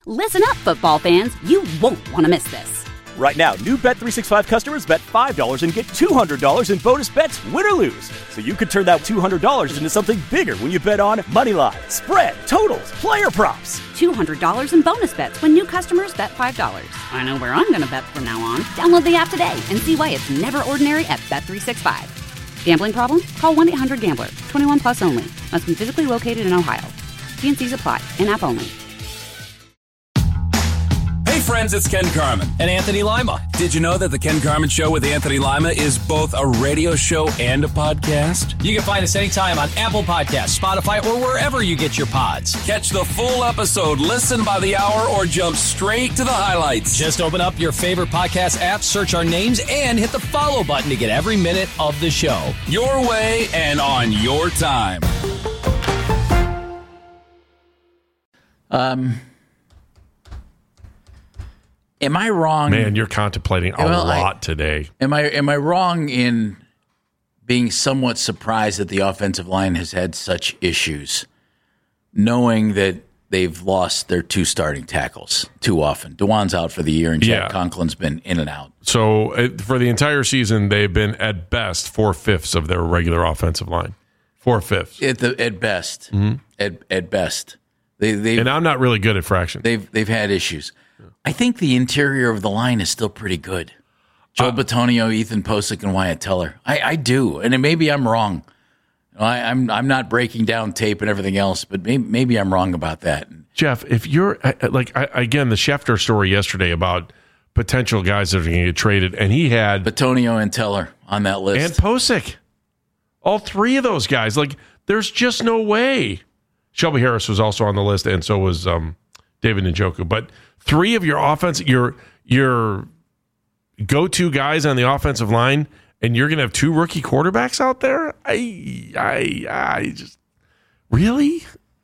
Listen up, football fans. You won't want to miss this. Right now, new Bet365 customers bet $5 and get $200 in bonus bets, win or lose. So you could turn that $200 into something bigger when you bet on money line, spread, totals, player props. $200 in bonus bets when new customers bet $5. I know where I'm going to bet from now on. Download the app today and see why it's never ordinary at Bet365. Gambling problem? Call 1-800-GAMBLER. 21 plus only. Must be physically located in Ohio. T&Cs apply. In-app only. Hey friends, it's Ken Carman. And Anthony Lima. Did you know that The Ken Carman Show with Anthony Lima is both a radio show and a podcast? You can find us anytime on Apple Podcasts, Spotify, or wherever you get your pods. Catch the full episode, listen by the hour, or jump straight to the highlights. Just open up your favorite podcast app, search our names, and hit the follow button to get every minute of the show. Your way and on your time. Am I wrong? Man, you're contemplating a lot today. Am I wrong in being somewhat surprised that the offensive line has had such issues, knowing that they've lost their two starting tackles too often? DeJuan's out for the year, and Jack Conklin's been in and out. So for the entire season, they've been at best 4/5 of their regular offensive line. 4/5 at best. Mm-hmm. At best, and I'm not really good at fractions. They've had issues. I think the interior of the line is still pretty good. Joe Bitonio, Ethan Posick, and Wyatt Teller. I do, and maybe I'm wrong. I'm not breaking down tape and everything else, but maybe I'm wrong about that. Jeff, if you're again, the Schefter story yesterday about potential guys that are going to get traded, and he had Bitonio and Teller on that list, and Posick, all three of those guys. Like, there's just no way. Shelby Harris was also on the list, and so was David Njoku, but. Three of your offense, your go-to guys on the offensive line, and you're going to have two rookie quarterbacks out there? I just really?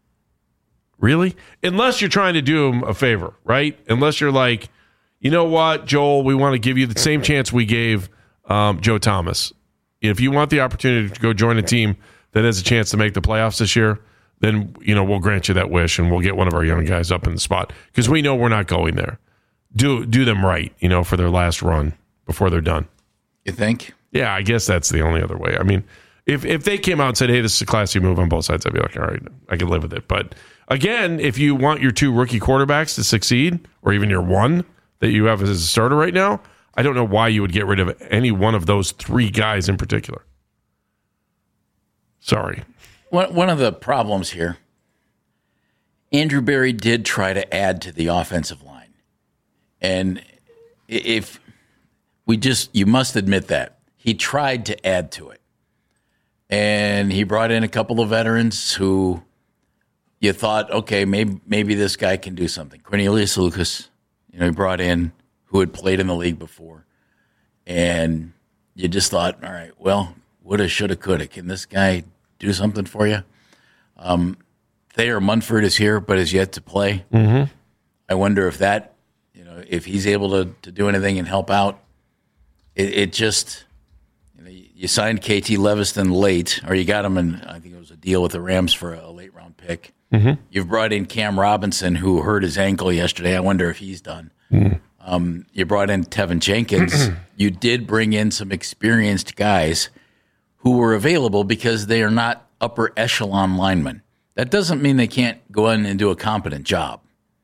Unless you're trying to do them a favor, right? Unless you're like, you know what, Joel, we want to give you the same chance we gave Joe Thomas. If you want the opportunity to go join a team that has a chance to make the playoffs this year, then we'll grant you that wish, and we'll get one of our young guys up in the spot because we know we're not going there. Do them right, for their last run before they're done. You think? Yeah, I guess that's the only other way. I mean, if they came out and said, "Hey, this is a classy move on both sides," I'd be like, "All right, I can live with it." But again, if you want your two rookie quarterbacks to succeed, or even your one that you have as a starter right now, I don't know why you would get rid of any one of those three guys in particular. Sorry. One of the problems here, Andrew Berry did try to add to the offensive line. And you must admit that. He tried to add to it. And he brought in a couple of veterans who you thought, okay, maybe this guy can do something. Cornelius Lucas, he brought in, who had played in the league before. And you just thought, all right, well, woulda, shoulda, coulda. Can this guy do something for you? Thayer Munford is here, but is yet to play. Mm-hmm. I wonder if that, if he's able to do anything and help out. It just, you signed KT Leviston late, or you got him in, I think it was a deal with the Rams for a late round pick. Mm-hmm. You've brought in Cam Robinson, who hurt his ankle yesterday. I wonder if he's done. Mm-hmm. You brought in Tevin Jenkins. You did bring in some experienced guys who were available because they are not upper echelon linemen. That doesn't mean they can't go in and do a competent job.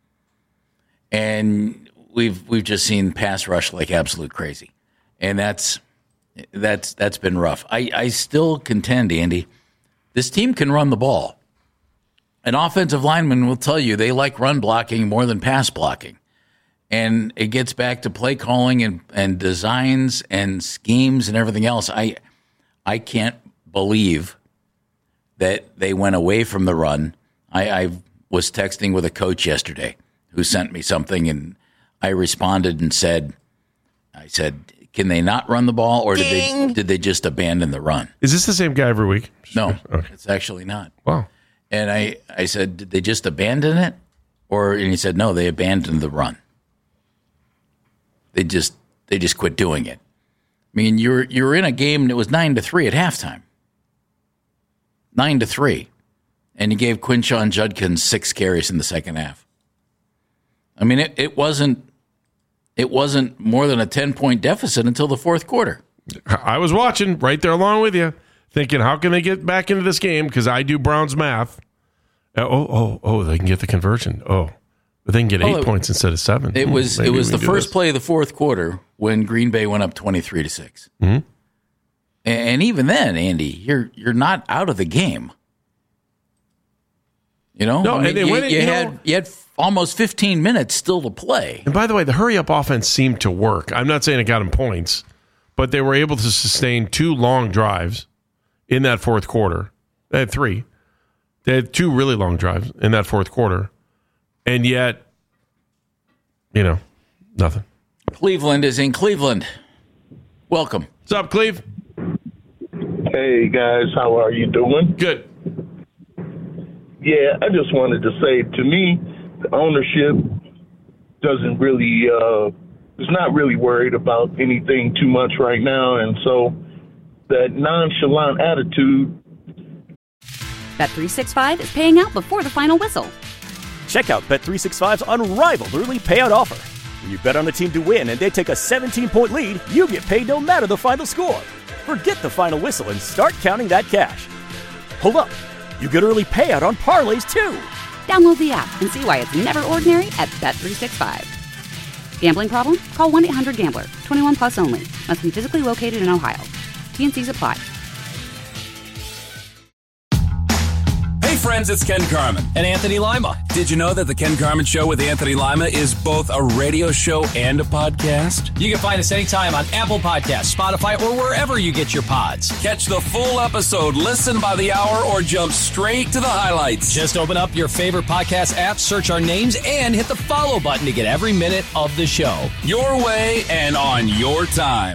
And we've just seen pass rush like absolute crazy. And that's been rough. I still contend, Andy, this team can run the ball. An offensive lineman will tell you they like run blocking more than pass blocking. And it gets back to play calling and designs and schemes and everything else. I can't believe that they went away from the run. I was texting with a coach yesterday who sent me something, and I responded and said, can they not run the ball, or did they just abandon the run? Is this the same guy every week? No, okay. It's actually not. Wow. And I said, did they just abandon it? And he said, no, they abandoned the run. They just quit doing it. I mean, you're in a game that was 9-3 at halftime. 9-3. And you gave Quinshon Judkins 6 carries in the second half. I mean, it wasn't more than a 10-point deficit until the fourth quarter. I was watching right there along with you, thinking, how can they get back into this game? Because I do Browns math. They can get the conversion. But they can get 8 points instead of 7. It was the first play of the fourth quarter when Green Bay went up 23-6. Mm-hmm. And even then, Andy, you're not out of the game. You know, no, I mean, you had almost 15 minutes still to play. And by the way, the hurry up offense seemed to work. I'm not saying it got them points, but they were able to sustain 2 long drives in that fourth quarter. They had 3. They had 2 really long drives in that fourth quarter, and yet, nothing. Cleveland is in Cleveland. Welcome. What's up, Cleve? Hey, guys. How are you doing? Good. Yeah, I just wanted to say, to me, the ownership doesn't really is not really worried about anything too much right now, and so that nonchalant attitude. Bet365 is paying out before the final whistle. Check out Bet365's unrivaled early payout offer. When you bet on a team to win and they take a 17-point lead, you get paid no matter the final score. Forget the final whistle and start counting that cash. Hold up. You get early payout on parlays, too. Download the app and see why it's never ordinary at Bet365. Gambling problem? Call 1-800-GAMBLER. 21 plus only. Must be physically located in Ohio. T&Cs apply. Hey friends, it's Ken Carman. And Anthony Lima. Did you know that the Ken Carman Show with Anthony Lima is both a radio show and a podcast? You can find us anytime on Apple Podcasts, Spotify, or wherever you get your pods. Catch the full episode, listen by the hour, or jump straight to the highlights. Just open up your favorite podcast app, search our names, and hit the follow button to get every minute of the show. Your way and on your time.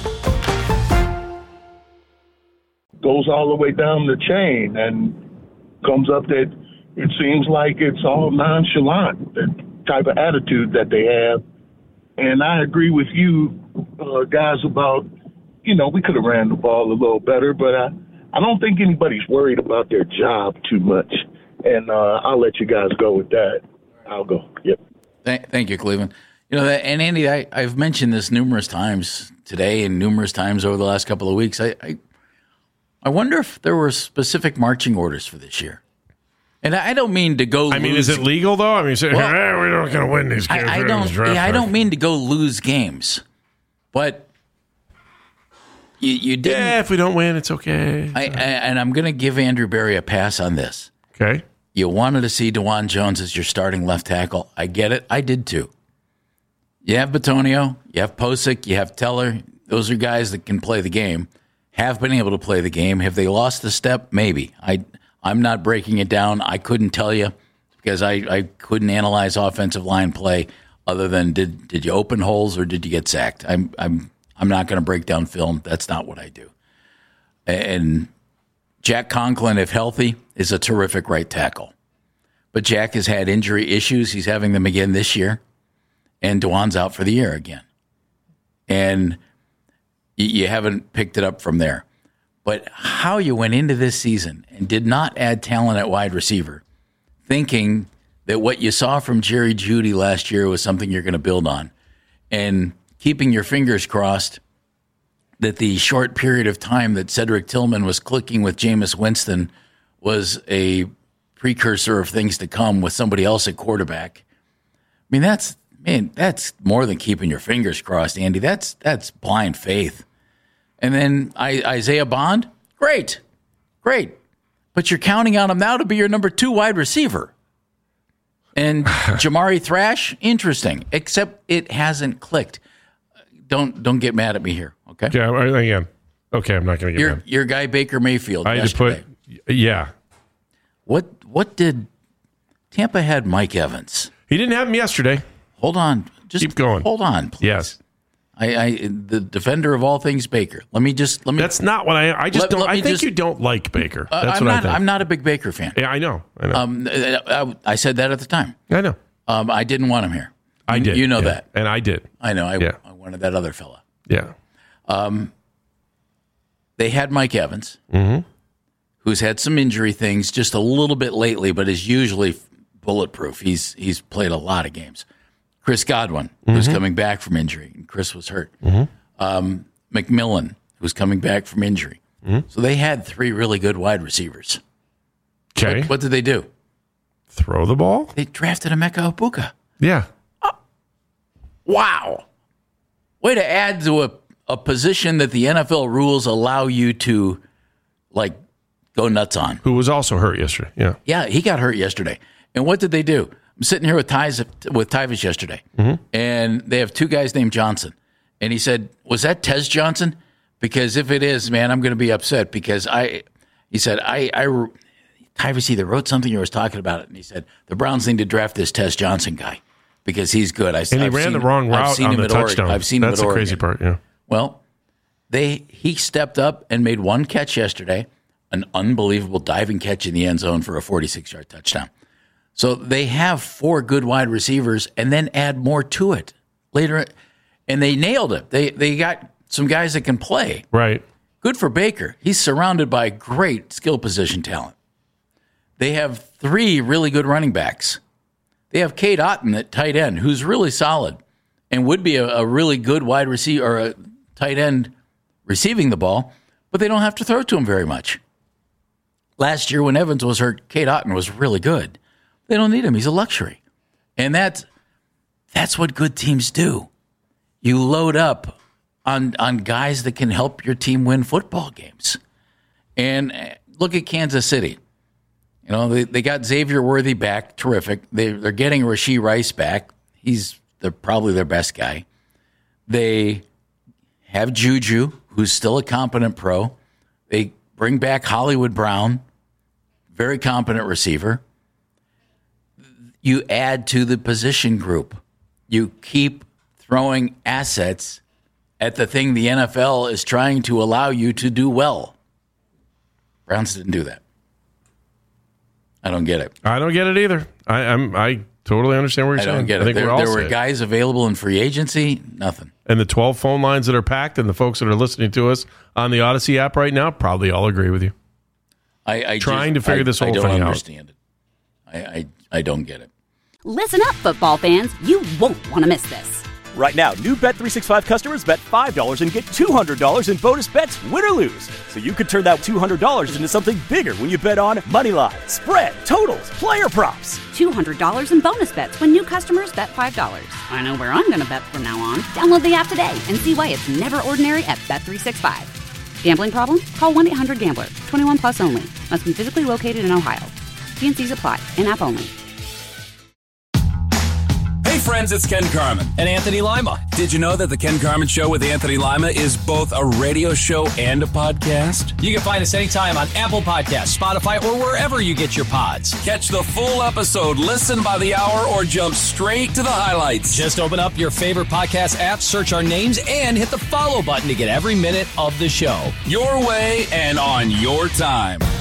Goes all the way down the chain and comes up that it seems like it's all nonchalant, the type of attitude that they have. And I agree with you guys about, we could have ran the ball a little better, but I don't think anybody's worried about their job too much. And I'll let you guys go with that. I'll go. Yep. Thank you, Cleveland. And Andy, I've mentioned this numerous times today and numerous times over the last couple of weeks. I wonder if there were specific marching orders for this year. And I don't mean to go. Is it legal though? I mean, we're not going to win these games. I don't mean to go lose games, but you didn't. Yeah, if we don't win, it's okay. And I'm going to give Andrew Berry a pass on this. Okay. You wanted to see DeJuan Jones as your starting left tackle. I get it. I did too. You have Bitonio, you have Posick, you have Teller. Those are guys that can play the game. Have been able to play the game. Have they lost a step? Maybe. I'm not breaking it down. I couldn't tell you because I couldn't analyze offensive line play other than did you open holes or did you get sacked? I'm not going to break down film. That's not what I do. And Jack Conklin, if healthy, is a terrific right tackle. But Jack has had injury issues. He's having them again this year. And DeJuan's out for the year again. And you haven't picked it up from there. But how you went into this season and did not add talent at wide receiver, thinking that what you saw from Jerry Jeudy last year was something you're going to build on, and keeping your fingers crossed that the short period of time that Cedric Tillman was clicking with Jameis Winston was a precursor of things to come with somebody else at quarterback. I mean, that's more than keeping your fingers crossed, Andy. That's blind faith. And then Isaiah Bond, great. But you're counting on him now to be your number 2 wide receiver. And Jamari Thrash, interesting, except it hasn't clicked. Don't get mad at me here, okay? Yeah, again. Okay, I'm not going to get mad. Your guy Baker Mayfield. I just put, yeah. What did Tampa had Mike Evans? He didn't have him yesterday. Hold on, just keep going. Hold on, please. Yes. The defender of all things Baker. Let me. That's not what I just don't. I think you don't like Baker. That's what I think. I'm not a big Baker fan. Yeah, I know. I said that at the time. I know. I didn't want him here. I did. You know that, and I did. I know. I wanted that other fella. Yeah. They had Mike Evans, who's had some injury things just a little bit lately, but is usually bulletproof. He's played a lot of games. Chris Godwin, who's coming back from injury. And Chris was hurt. McMillan, who's coming back from injury. So they had 3 really good wide receivers. Okay. What did they do? Throw the ball? They drafted Emeka Egbuka. Yeah. Wow. Way to add to a position that the NFL rules allow you to, go nuts on. Who was also hurt yesterday. Yeah. Yeah, he got hurt yesterday. And what did they do? I'm sitting here with Tyvus yesterday, and they have 2 guys named Johnson. And he said, was that Tez Johnson? Because if it is, man, I'm going to be upset because he said, Tyvus either wrote something or was talking about it. And he said, the Browns need to draft this Tez Johnson guy because he's good. And he ran the wrong route on the touchdown. I've seen him at Oregon. That's the crazy part, yeah. Well, he stepped up and made 1 catch yesterday, an unbelievable diving catch in the end zone for a 46-yard touchdown. So they have 4 good wide receivers and then add more to it later. And they nailed it. They got some guys that can play. Right. Good for Baker. He's surrounded by great skill position talent. They have 3 really good running backs. They have Cade Otton at tight end, who's really solid and would be a really good wide receiver or a tight end receiving the ball, but they don't have to throw it to him very much. Last year when Evans was hurt, Cade Otton was really good. They don't need him. He's a luxury. And that's what good teams do. You load up on guys that can help your team win football games. And look at Kansas City. You know, they got Xavier Worthy back. Terrific. They're getting Rashee Rice back. They're probably their best guy. They have Juju, who's still a competent pro. They bring back Hollywood Brown, very competent receiver. You add to the position group. You keep throwing assets at the thing the NFL is trying to allow you to do well. Browns didn't do that. I don't get it. I don't get it either. I totally understand what you're saying. I don't get it. There were guys available in free agency, nothing. And the 12 phone lines that are packed and the folks that are listening to us on the Odyssey app right now probably all agree with you. Trying to figure this whole thing out. I don't understand it. I don't get it. Listen up, football fans. You won't want to miss this. Right now, new Bet365 customers bet $5 and get $200 in bonus bets, win or lose. So you could turn that $200 into something bigger when you bet on moneyline, spread, totals, player props. $200 in bonus bets when new customers bet $5. I know where I'm going to bet from now on. Download the app today and see why it's never ordinary at Bet365. Gambling problem? Call 1-800-GAMBLER. 21 plus only. Must be physically located in Ohio. T&Cs apply. In-app only. Hey friends, it's Ken Carman. And Anthony Lima. Did you know that the Ken Carman Show with Anthony Lima is both a radio show and a podcast? You can find us anytime on Apple Podcasts, Spotify, or wherever you get your pods. Catch the full episode, listen by the hour, or jump straight to the highlights. Just open up your favorite podcast app, search our names, and hit the follow button to get every minute of the show. Your way and on your time.